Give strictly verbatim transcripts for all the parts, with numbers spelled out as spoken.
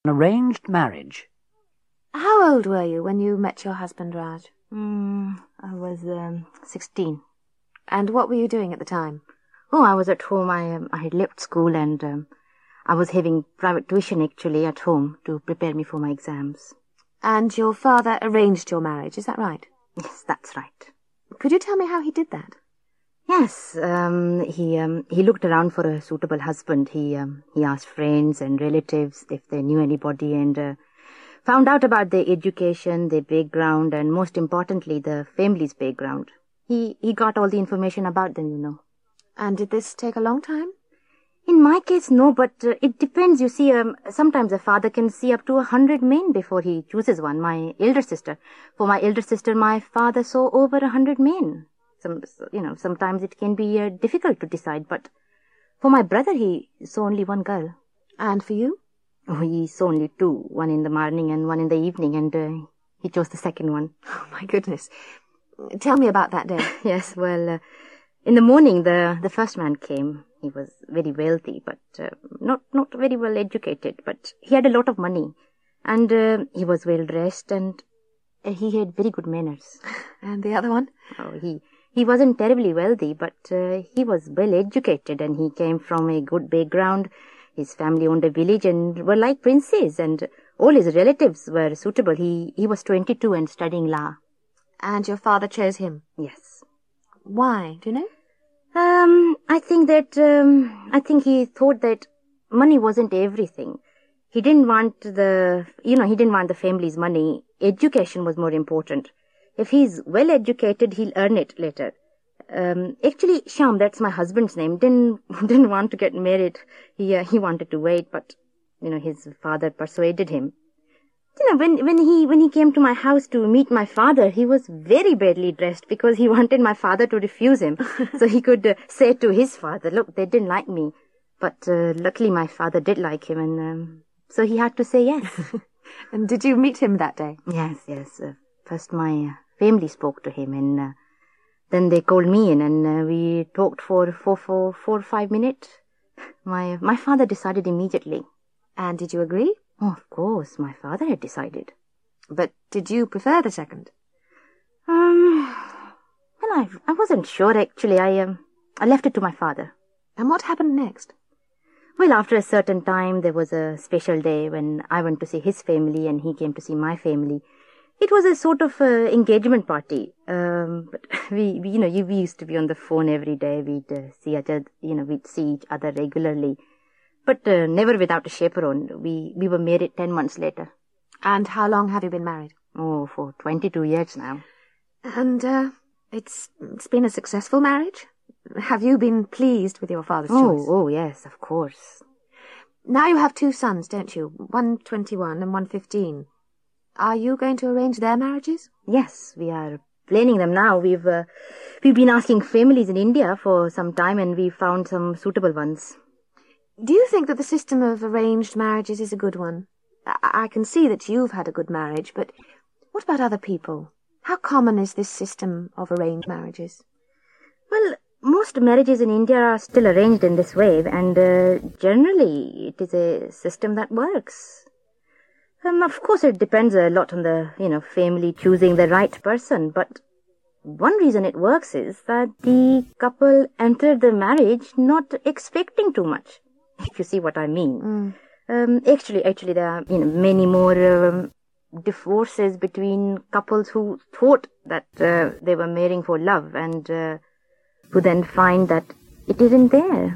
An arranged marriage. How old were you when you met your husband, Raj? Mm, I was um, sixteen. And what were you doing at the time? Oh, I was at home. I um, I had left school and um, I was having private tuition actually at home to prepare me for my exams. And your father arranged your marriage, is that right? Yes, that's right. Could you tell me how he did that? Yes, um, he um, he looked around for a suitable husband. He um, he asked friends and relatives if they knew anybody and uh, found out about their education, their background, and most importantly, the family's background. He he got all the information about them, you know. And did this take a long time? In my case, no, but uh, it depends. You see, um, sometimes a father can see up to a hundred men before he chooses one. My elder sister, for my elder sister, my father saw over a hundred men. Some, you know, sometimes it can be uh, difficult to decide, but for my brother, he saw only one girl. And for you? Oh, he saw only two, one in the morning and one in the evening, and uh, he chose the second one. Oh, my goodness. Tell me about that day. Yes, well, uh, in the morning, the, the first man came. He was very wealthy, but uh, not, not very well educated, but he had a lot of money, and uh, he was well dressed, and uh, he had very good manners. And the other one? Oh, he... He wasn't terribly wealthy, but uh, he was well educated and he came from a good background. His family owned a village and were like princes, and all his relatives were suitable. He, he was twenty-two and studying law. And your father chose him? Yes. Why? Do you know? Um, I think that, um, I think he thought that money wasn't everything. He didn't want the, you know, he didn't want the family's money. Education was more important. If he's well educated, he'll earn it later. Um, actually, Shyam, that's my husband's name, didn't didn't want to get married. He uh, he wanted to wait, but you know his father persuaded him. You know, when when he when he came to my house to meet my father, he was very badly dressed because he wanted my father to refuse him, so he could uh, say to his father, "Look, they didn't like me," but uh, luckily my father did like him, and um, so he had to say yes. And did you meet him that day? Yes, yes. Uh, first, my uh, family spoke to him, and uh, then they called me in, and uh, we talked for four, four, four or five minutes. My my father decided immediately. And did you agree? Oh, of course, my father had decided. But did you prefer the second? Um, well, I I wasn't sure actually. I um I left it to my father. And what happened next? Well, after a certain time, there was a special day when I went to see his family, and he came to see my family. It was a sort of uh, engagement party. Um, but we, we, you know, we used to be on the phone every day. We'd uh, see each other, you know, we'd see each other regularly, but uh, never without a chaperone. We we were married ten months later. And how long have you been married? Oh, for twenty-two years now. And uh, it's it's been a successful marriage. Have you been pleased with your father's oh, choice? Oh, yes, of course. Now you have two sons, don't you? One twenty-one and one fifteen. Are you going to arrange their marriages? Yes, we are planning them now. We've uh, we've been asking families in India for some time, and we found some suitable ones. Do you think that the system of arranged marriages is a good one? I, I can see that you've had a good marriage, but what about other people? How common is this system of arranged marriages? Well, most marriages in India are still arranged in this way, and uh, generally it is a system that works. Um, of course, it depends a lot on the, you know, family choosing the right person, but one reason it works is that the couple entered the marriage not expecting too much, if you see what I mean. Mm. Um, actually, actually, there are, you know, many more um, divorces between couples who thought that uh, they were marrying for love and uh, who then find that it isn't there.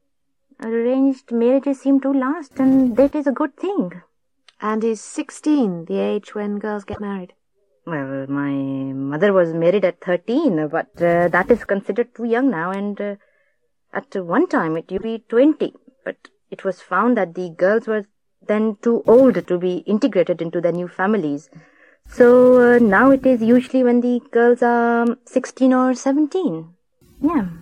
Arranged marriages seem to last, and that is a good thing. And is sixteen the age when girls get married? Well, my mother was married at thirteen, but uh, that is considered too young now, and uh, at one time it used to be twenty. But it was found that the girls were then too old to be integrated into their new families. So uh, now it is usually when the girls are sixteen or seventeen. Yeah.